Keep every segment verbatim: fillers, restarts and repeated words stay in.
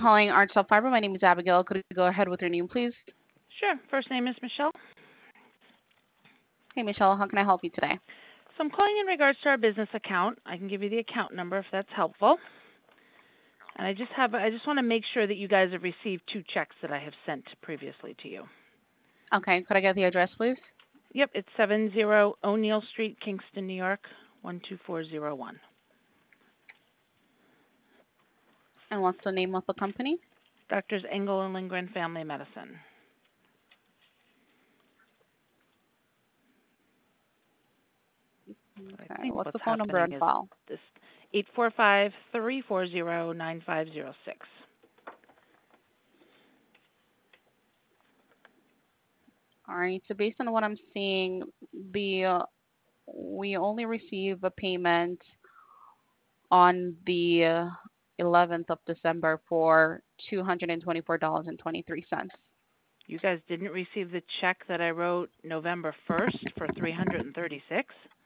calling Artstop Fiber. My name is Abigail. Could you go ahead with your name, please? Sure. First name is Michelle. Hey, Michelle, how can I help you today? So I'm calling in regards to our business account. I can give you the account number if that's helpful. And I just have I just want to make sure that you guys have received two checks that I have sent previously to you. Okay, could I get the address, please? Yep, it's seven zero O'Neill Street, Kingston, New York, one two four zero one. And what's the name of the company? Doctors Engel and Lindgren Family Medicine. But I Okay, think what's what's the phone number happening on is file? this eight four five, three four zero, nine five zero six. All right, so based on what I'm seeing, the uh, we only receive a payment on the uh, eleventh of December for two hundred twenty-four dollars and twenty-three cents. You guys didn't receive the check that I wrote November first for three hundred thirty-six?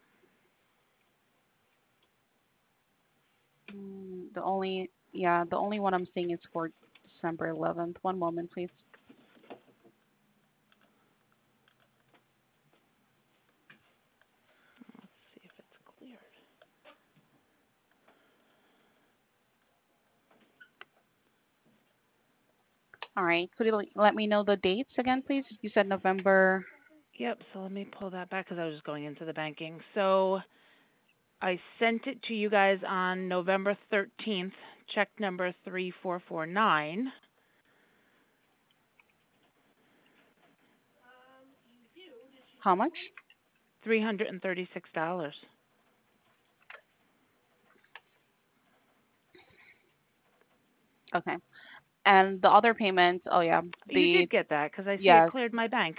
Mm, The only, yeah, the only one I'm seeing is for December eleventh. One moment, please. Let's see if it's cleared. All right, could you l- let me know the dates again, please? You said November. Yep, so let me pull that back because I was just going into the banking. So I sent it to you guys on November thirteenth, check number three four four nine. How much? three hundred thirty-six dollars. Okay. And the other payment, oh yeah, You the did get that because I see it yes, cleared my bank.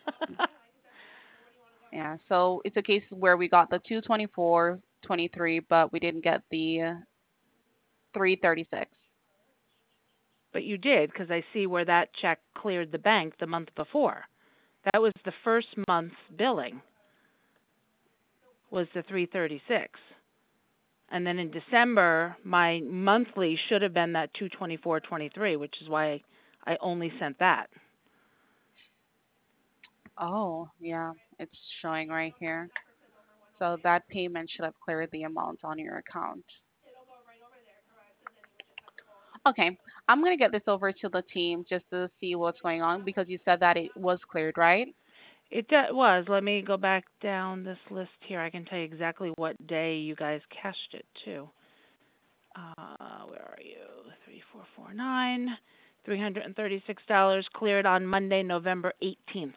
yeah. So it's a case where we got the two twenty-four twenty-three, but we didn't get the three thirty-six. But you did because I see where that check cleared the bank the month before. That was the first month's billing was the three thirty-six. And then in December, my monthly should have been that two twenty-four twenty-three, which is why I only sent that. Oh, yeah, it's showing right here. So that payment should have cleared the amount on your account. Okay, I'm gonna get this over to the team just to see what's going on because you said that it was cleared, right? It do- was. Let me go back down this list here. I can tell you exactly what day you guys cashed it too. Uh, where are you? Three four four nine. Three hundred and thirty-six dollars cleared on Monday, November eighteenth.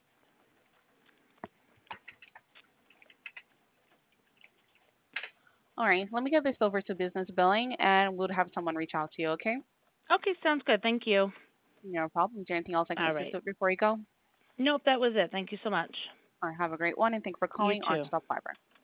All right, let me get this over to business billing and we'll have someone reach out to you, okay? Okay, sounds good. Thank you. No problem. Is there anything else I can All assist right. with before you go? Nope, that was it. Thank you so much. All right, have a great one and thank you for You calling Art too. Stop Fiber.